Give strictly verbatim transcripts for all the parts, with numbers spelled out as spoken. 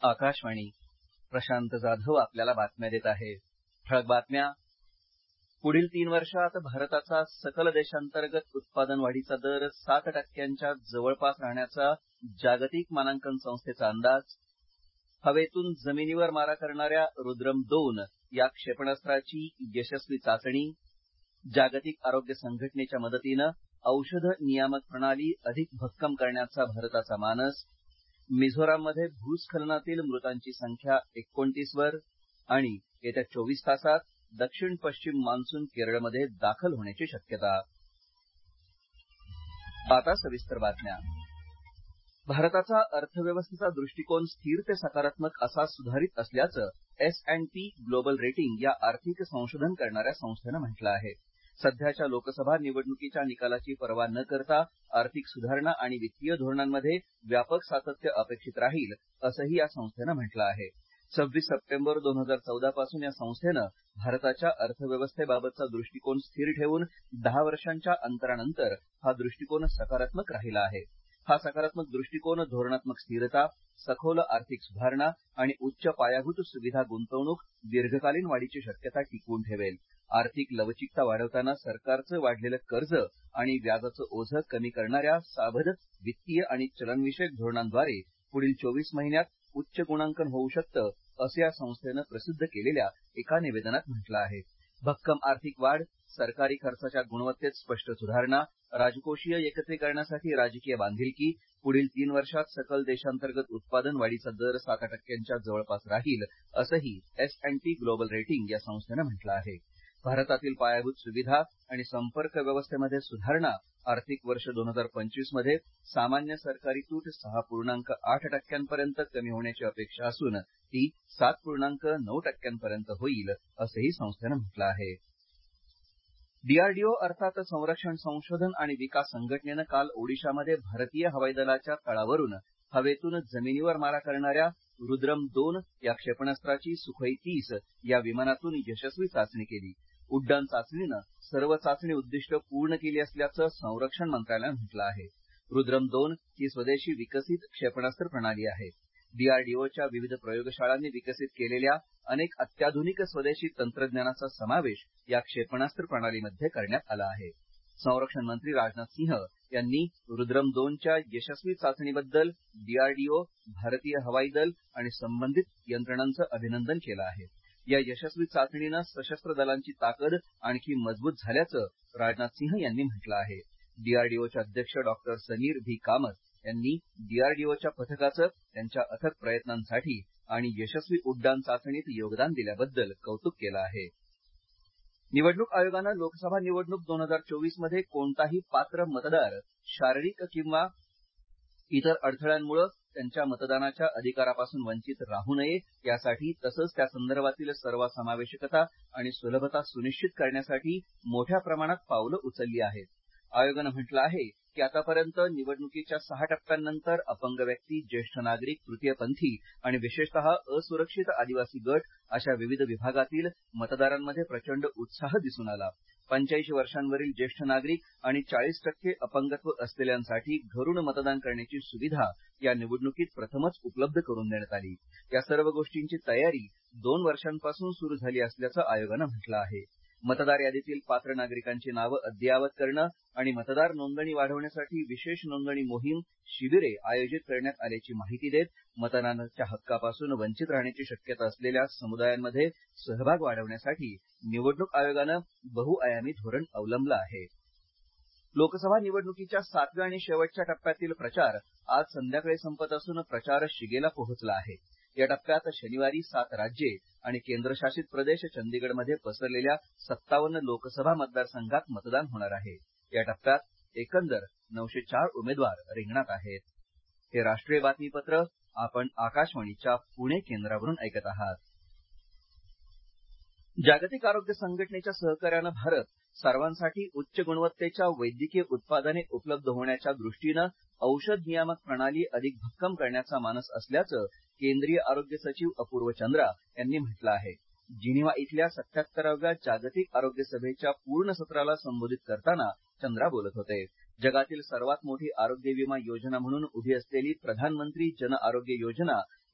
आकाशवाणी. प्रशांत जाधव आपल्याला बातम्या देत आहे. ठळक बातम्या. पुढील तीन वर्षात भारताचा सकल देशांतर्गत उत्पादन वाढीचा दर सात टक्क्यांच्या जवळपास राहण्याचा जागतिक मानांकन संस्थेचा अंदाज. हवेतून जमिनीवर मारा करणाऱ्या रुद्रम दोन या क्षेपणास्त्राची यशस्वी चाचणी. जागतिक आरोग्य संघटनेच्या मदतीनं औषध नियामक प्रणाली अधिक भक्कम करण्याचा भारताचा मानस. मिझोराममध्ये भूस्खलनातील मृतांची संख्या एकोणतीस वर. आणि येत्या चोवीस तासात दक्षिण पश्चिम मान्सून केरळमध्ये दाखल होण्याची शक्यता. आता सविस्तर बातम्या. भारताचा अर्थव्यवस्थेचा दृष्टिकोन स्थिर ते सकारात्मक असा सुधारित असल्याचं S and P global rating या आर्थिक संशोधन करणाऱ्या संस्थेनं म्हटलं आहे. सध्याच्या लोकसभा निवडणुकीच्या निकालाची पर्वा न करता आर्थिक सुधारणा आणि वित्तीय धोरणांमध्ये व्यापक सातत्य अपेक्षित राहील असंही या संस्थेनं म्हटलं आहे. सव्वीस सप्टेंबर दोन हजार चौदा पासून या संस्थेनं भारताच्या अर्थव्यवस्थेबाबतचा दृष्टिकोन स्थिर ठेवून दहा वर्षांच्या अंतरानंतर हा दृष्टिकोन सकारात्मक राहिला आहे. हा सकारात्मक दृष्टिकोन धोरणात्मक स्थिरता, सखोल आर्थिक सुधारणा आणि उच्च पायाभूत सुविधा गुंतवणूक दीर्घकालीन वाढीची शक्यता टिकवून ठेवेल. आर्थिक लवचिकता वाढवताना सरकारचं वाढलेलं कर्ज आणि व्याजाचं ओझं कमी करणाऱ्या सावध वित्तीय आणि चलनविषयक धोरणांद्वारे पुढील चोवीस महिन्यात उच्च गुणांकन होऊ शकतं असं या संस्थेनं प्रसिद्ध केलेल्या एका निवेदनात म्हटलं आहे. भक्कम आर्थिक वाढ, सरकारी खर्चाच्या गुणवत्तेत स्पष्ट सुधारणा, राजकोषीय एकत्रीकरणासाठी राजकीय बांधिलकी, पुढील तीन वर्षात सकल देशांतर्गत उत्पादन वाढीचा दर सात टक्क्यांच्या जवळपास राहील असंही S and P global rating या संस्थेनं म्हटलं आहे. भारतातील पायाभूत सुविधा आणि संपर्क व्यवस्थेमध्ये सुधारणा आर्थिक वर्ष दोन हजार पंचवीस मध्ये सामान्य सरकारी तूट सहा पूर्णांक आठ टक्क्यांपर्यंत कमी होण्याची अपेक्षा असून ती सात पूर्णांक नऊ टक्क्यांपर्यंत होईल असंही संस्थेनं म्हटलं आहे. डीआरडीओ अर्थात संरक्षण संशोधन आणि विकास संघटनेनं काल ओडिशामध्ये भारतीय हवाई दलाच्या तळावरून हवेतून जमिनीवर मारा करणाऱ्या रुद्रम दोन या क्षेपणास्त्राची सुखोई तीस या विमानातून यशस्वी चाचणी केली. उड्डाण चाचणीनं सर्व चाचणी उद्दिष्ट पूर्ण केली असल्याचं संरक्षण मंत्रालयानं म्हटलं आहे. रुद्रम दोन ही स्वदेशी विकसित क्षेपणास्त्र प्रणाली आहे. डीआरडीओच्या विविध प्रयोगशाळांनी विकसित केलेल्या अनेक अत्याधुनिक स्वदेशी तंत्रज्ञानाचा समावेश या क्षेपणास्त्र प्रणालीमध्ये करण्यात आला आहे. संरक्षण मंत्री राजनाथ सिंह यांनी रुद्रम दोनच्या यशस्वी चाचणीबद्दल डीआरडीओ, भारतीय हवाई दल आणि संबंधित यंत्रणांचं अभिनंदन केलं आहे. या यशस्वी चाचणीनं सशस्त्र दलांची ताकद आणखी मजबूत झाल्याचं राजनाथ सिंह यांनी म्हटलं आहे. डीआरडीओचे अध्यक्ष डॉक्टर समीर व्ही कामत यांनी डीआरडीओच्या पथकाचं त्यांच्या अथक प्रयत्नांसाठी आणि यशस्वी उड्डाण चाचणीत योगदान दिल्याबद्दल कौतुक केलं आहे. निवडणूक आयोगानं लोकसभा निवडणूक दोन हजार चोवीस मध्ये कोणताही पात्र मतदार शारीरिक किंवा इतर अडथळ्यांमुळे त्यांच्या मतदानाच्या अधिकारापासून वंचित राहू नये यासाठी तसंच त्या संदर्भातील सर्वसमावेशकता आणि सुलभता सुनिश्चित करण्यासाठी मोठ्या प्रमाणात पावलं उचलली आहेत. आयोगानं म्हटलं आहे की आतापर्यंत निवडणुकीच्या सहा टप्प्यांनंतर अपंग व्यक्ती, ज्येष्ठ नागरिक, तृतीयपंथी आणि विशेषतः असुरक्षित आदिवासी गट अशा विविध विभागातील मतदारांमध्ये प्रचंड उत्साह दिसून आला. पंच्याऐंशी वर्षांवरील ज्येष्ठ नागरिक आणि चाळीस टक्के अपंगत्व असलेल्यांसाठी घरून मतदान करण्याची सुविधा या निवडणुकीत प्रथमच उपलब्ध करून देण्यात आली. या सर्व गोष्टींची तयारी दोन वर्षांपासून सुरू झाली असल्याचं आयोगानं म्हटलं आहे. मतदार यादीतील पात्र नागरिकांची नावं अद्ययावत करणं आणि मतदार नोंदणी वाढवण्यासाठी विशेष नोंदणी मोहीम, शिबिरे आयोजित करण्यात आल्याची माहिती देत मतदानाच्या हक्कापासून वंचित राहण्याची शक्यता असलेल्या समुदायांमध्ये सहभाग वाढवण्यासाठी निवडणूक आयोगानं बहुआयामी धोरण अवलंबलं आहे. लोकसभा निवडणुकीच्या सातव्या आणि शेवटच्या टप्प्यातील प्रचार आज संध्याकाळी संपत असून प्रचार शिगेला पोहोचला आहे. या टप्प्यात शनिवारी सात राज्ये आणि केंद्रशासित प्रदेश चंदीगडमध्ये पसरलेल्या सत्तावन्न लोकसभा मतदारसंघात मतदान होणार आहे. या टप्प्यात एकंदर नऊशे चार उमेदवार रिंगणात आहेत. हे राष्ट्रीय बातमीपत्र आपण आकाशवाणीच्या पुणे केंद्रावरून ऐकत आहात. जागतिक आरोग्य संघटनेच्या सहकार्यानं भारत सर्वांसाठी उच्च गुणवत्तेच्या वैद्यकीय उत्पादने उपलब्ध होण्याच्या दृष्टीनं औषध नियामक प्रणाली अधिक भक्कम करण्याचा मानस असल्याचं केंद्रीय आरोग्य सचिव अपूर्व चंद्रा यांनी म्हटलं आहे. जिनिव्हा इथल्या सत्याहत्तराव्या जागतिक आरोग्य सभेच्या पूर्ण सत्राला संबोधित करताना चंद्रा बोलत होते. जगातील सर्वात मोठी आरोग्य विमा योजना म्हणून उभी असलेली प्रधानमंत्री जन आरोग्य योजना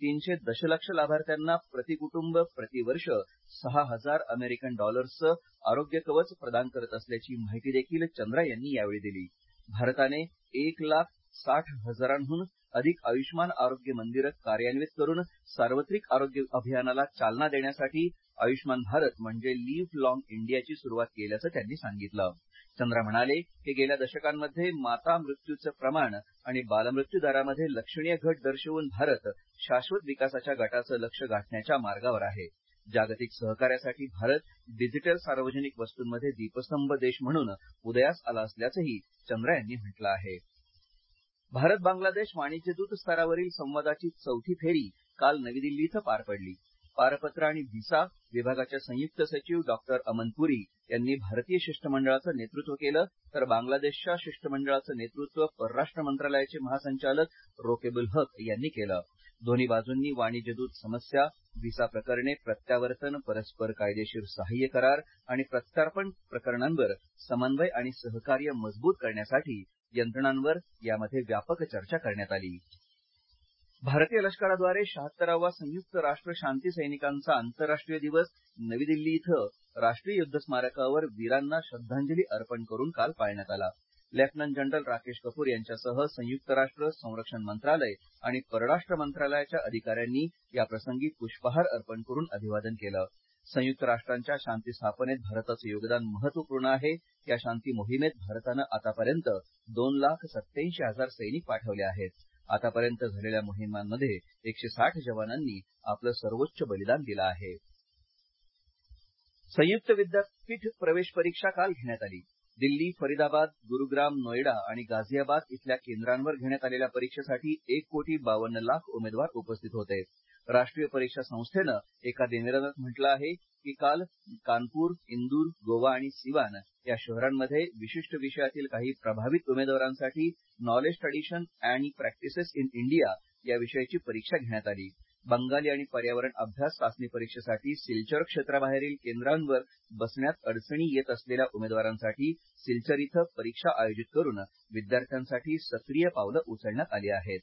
तीनशे दशलक्ष लाभार्थ्यांना प्रतिकुटुंब प्रतिवर्ष सहा हजार अमेरिकन डॉलर्सचं आरोग्य कवच प्रदान करत असल्याची माहिती देखील चंद्रा यांनी यावेळी दिली. भारताने एक लाख साठ हजारांहून अधिक आयुष्मान आरोग्य मंदिरं कार्यान्वित करून सार्वत्रिक आरोग्य अभियानाला चालना देण्यासाठी आयुष्मान भारत म्हणजे लिव्ह लॉंग इंडियाची सुरुवात केल्याचं त्यांनी सांगितलं. चंद्रा म्हणाले की गेल्या दशकांमध्ये माता मृत्यूचं प्रमाण आणि बालमृत्यू दरामध्ये लक्षणीय घट दर्शवून भारत शाश्वत विकासाच्या गटाचं लक्ष्य गाठण्याच्या मार्गावर आहे. जागतिक सहकार्यासाठी भारत डिजिटल सार्वजनिक वस्तूंमध्ये दीपस्तंभ देश म्हणून उदयास आला असल्याचंही चंद्रा यांनी म्हटलं आहे. भारत बांगलादेश वाणिज्यदूत स्तरावरील संवादाची चौथी फेरी काल नवी दिल्ली इथं पार पडली. पारपत्र आणि व्हिसा विभागाचे संयुक्त सचिव डॉक्टर अमन पुरी यांनी भारतीय शिष्टमंडळाचं नेतृत्व केलं तर बांगलादेशच्या शिष्टमंडळाचं नेतृत्व परराष्ट्र मंत्रालयाचे महासंचालक रोकेबुल हक यांनी केलं. दोन्ही बाजूंनी वाणिज्यदूत समस्या, व्हिसा प्रकरणे, प्रत्यावर्तन, परस्पर कायदेशीर सहाय्य करार आणि प्रत्यार्पण प्रकरणांवर समन्वय आणि सहकार्य मजबूत करण्यासाठी यंत्रणांवर यामध्ये व्यापक चर्चा करण्यात आली. भारतीय लष्कराद्वारे शहात्तरावा संयुक्त राष्ट्र शांती सैनिकांचा आंतरराष्ट्रीय दिवस नवी दिल्ली इथं राष्ट्रीय युद्ध स्मारकावर वीरांना श्रद्धांजली अर्पण करून काल पाळण्यात आला. लेफ्टनंट जनरल राकेश कपूर यांच्यासह संयुक्त राष्ट्र, संरक्षण मंत्रालय आणि परराष्ट्र मंत्रालयाच्या अधिकाऱ्यांनी याप्रसंगी पुष्पहार अर्पण करून अभिवादन केलं. संयुक्त राष्ट्रांच्या शांती स्थापनेत भारताचं योगदान महत्वपूर्ण आहे. या शांती मोहिमेत भारतानं आतापर्यंत दोन लाख सत्याऐंशी हजार सैनिक पाठवले आहेत. आतापर्यंत झालेल्या मोहिमांमध्ये एकशे साठ जवानांनी आपलं सर्वोच्च बलिदान दिलं आहे. संयुक्त विद्यापीठ प्रवेश परीक्षा काल घेण्यात आली. दिल्ली, फरीदाबाद, गुरुग्राम, नोएडा आणि गाझियाबाद इथल्या केंद्रांवर घेण्यात आलेल्या परीक्षेसाठी एक कोटी बावन्न लाख उमेदवार उपस्थित होते. राष्ट्रीय परीक्षा संस्थेनं एका निवेदनात म्हटलं आहे की काल कानपूर, इंदूर, गोवा आणि सिवान या शहरांमध्ये विशिष्ट विषयातील काही प्रभावित उमेदवारांसाठी नॉलेज ट्रॅडिशन आणि प्रॅक्टिसेस इन इंडिया या विषयाची परीक्षा घेण्यात आली. बंगाली आणि पर्यावरण अभ्यास चाचणी परीक्षेसाठी सिलचर क्षेत्राबाहेरील केंद्रांवर बसण्यात अडचणी येत असलेल्या उमेदवारांसाठी सिलचर इथं परीक्षा आयोजित करून विद्यार्थ्यांसाठी सक्रिय पावलं उचलण्यात आली आहेत.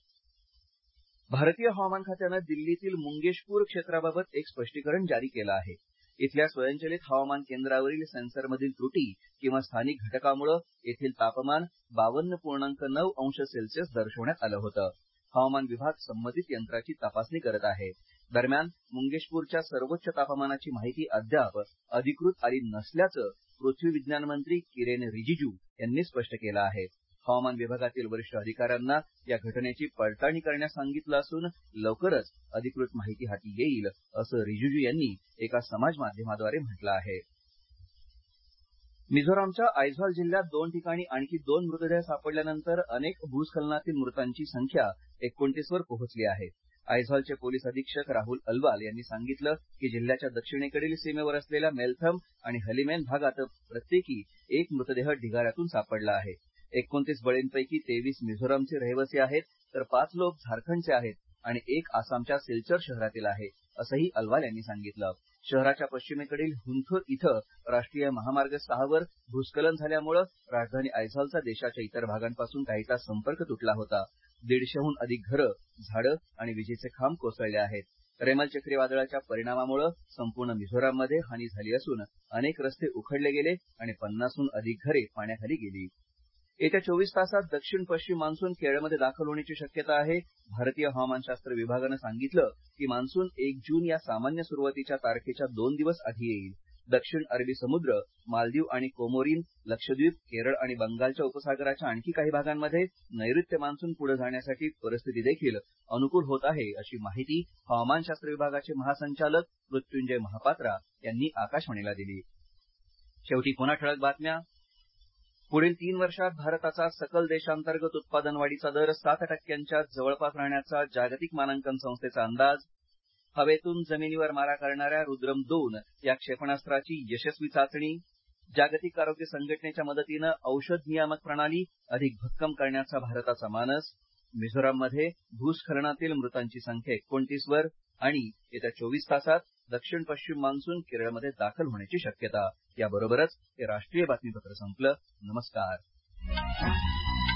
भारतीय हवामान खात्यानं दिल्लीतील मुंगेशपूर क्षेत्राबाबत एक स्पष्टीकरण जारी केलं आहे. इथल्या स्वयंचलित हवामान केंद्रावरील सेन्सरमधील त्रुटी किंवा स्थानिक घटकामुळे येथील तापमान बावन्न पूर्णांक नऊ अंश सेल्सिअस दर्शवण्यात आलं होतं. हवामान विभाग संबंधित यंत्राची तपासणी करत आहे. दरम्यान मुंगेशपूरच्या सर्वोच्च तापमानाची माहिती अद्याप अधिकृत आली नसल्याचं पृथ्वी विज्ञान मंत्री किरेन रिजिजू यांनी स्पष्ट केलं आहे. हवामान विभागातील वरिष्ठ अधिकाऱ्यांना या घटनेची पडताळणी करण्यास सांगितलं असून लवकरच अधिकृत माहिती हाती येईल असं रिजिजू यांनी एका समाज माध्यमाद्वारे म्हटलं आहे. मिझोरामच्या आयझॉल जिल्ह्यात दोन ठिकाणी आणखी दोन मृतदेह सापडल्यानंतर अनेक भूस्खलनातील मृतांची संख्या एकोणतीस वर पोहोचली आहे. आयझॉलचे पोलीस अधीक्षक राहुल अल्वाल यांनी सांगितलं की जिल्ह्याच्या दक्षिणेकडील सीमेवर असलेल्या मेलथम आणि हलिमेन भागात प्रत्येकी एक मृतदेह ढिगाऱ्यातून सापडला आहे. एकोणतीस बळींपैकी तेवीस मिझोरामचे रहिवासी आहेत तर पाच लोक झारखंडचे आहेत आणि एक आसामच्या सिलचर शहरातील आहे असंही अल्वाल यांनी सांगितलं. शहराच्या पश्चिमेकडील हुंथूर इथं राष्ट्रीय महामार्ग सहावर भूस्खलन झाल्यामुळे राजधानी आयझॉलचा देशाच्या इतर भागांपासून काहीसा संपर्क तुटला होता. दीडशेहून अधिक घरं, झाडं आणि विजेचे खांब कोसळले आहेत. रेमल चक्रीवादळाच्या परिणामामुळे संपूर्ण मिझोराममध्ये हानी झाली असून अनेक रस्ते उखडले गेले आणि पन्नासहून अधिक घरे पाण्याखाली गेली. येत्या चोवीस तासात दक्षिण पश्चिम मान्सून केरळमध्ये दाखल होण्याची शक्यता आहे. भारतीय हवामानशास्त्र विभागानं सांगितलं की मान्सून एक जून या सामान्य सुरुवातीच्या तारखेच्या दोन दिवस आधी येईल. दक्षिण अरबी समुद्र, मालदीव आणि कोमोरीन, लक्षद्वीप, केरळ आणि बंगालच्या उपसागराच्या आणखी काही भागांमध्ये नैऋत्य मान्सून पुढे जाण्यासाठी परिस्थिती देखील अनुकूल होत आहे अशी माहिती हवामानशास्त्र विभागाचे महासंचालक मृत्युंजय महापात्रा यांनी आकाशवाणीला दिली. शेवटी पुन्हा ठळक बातम्या. पुढील तीन वर्षात भारताचा सकल देशांतर्गत उत्पादन वाढीचा दर सात टक्क्यांच्या जवळपास राहण्याचा जागतिक मानांकन संस्थेचा अंदाज. हवेतून जमिनीवर मारा करणाऱ्या रुद्रम दोन या क्षेपणास्त्राची यशस्वी चाचणी. जागतिक आरोग्य संघटनेच्या मदतीनं औषध नियामक प्रणाली अधिक भक्कम करण्याचा भारताचा मानस. मिझोराममध्ये भूस्खलनातील मृतांची संख्या एकोणतीस वर आणि येत्या चोवीस तासात दक्षिण पश्चिम मान्सून केरळमध्ये दाखल होण्याची शक्यता. याबरोबरच हे राष्ट्रीय बातमीपत्र संपलं. नमस्कार.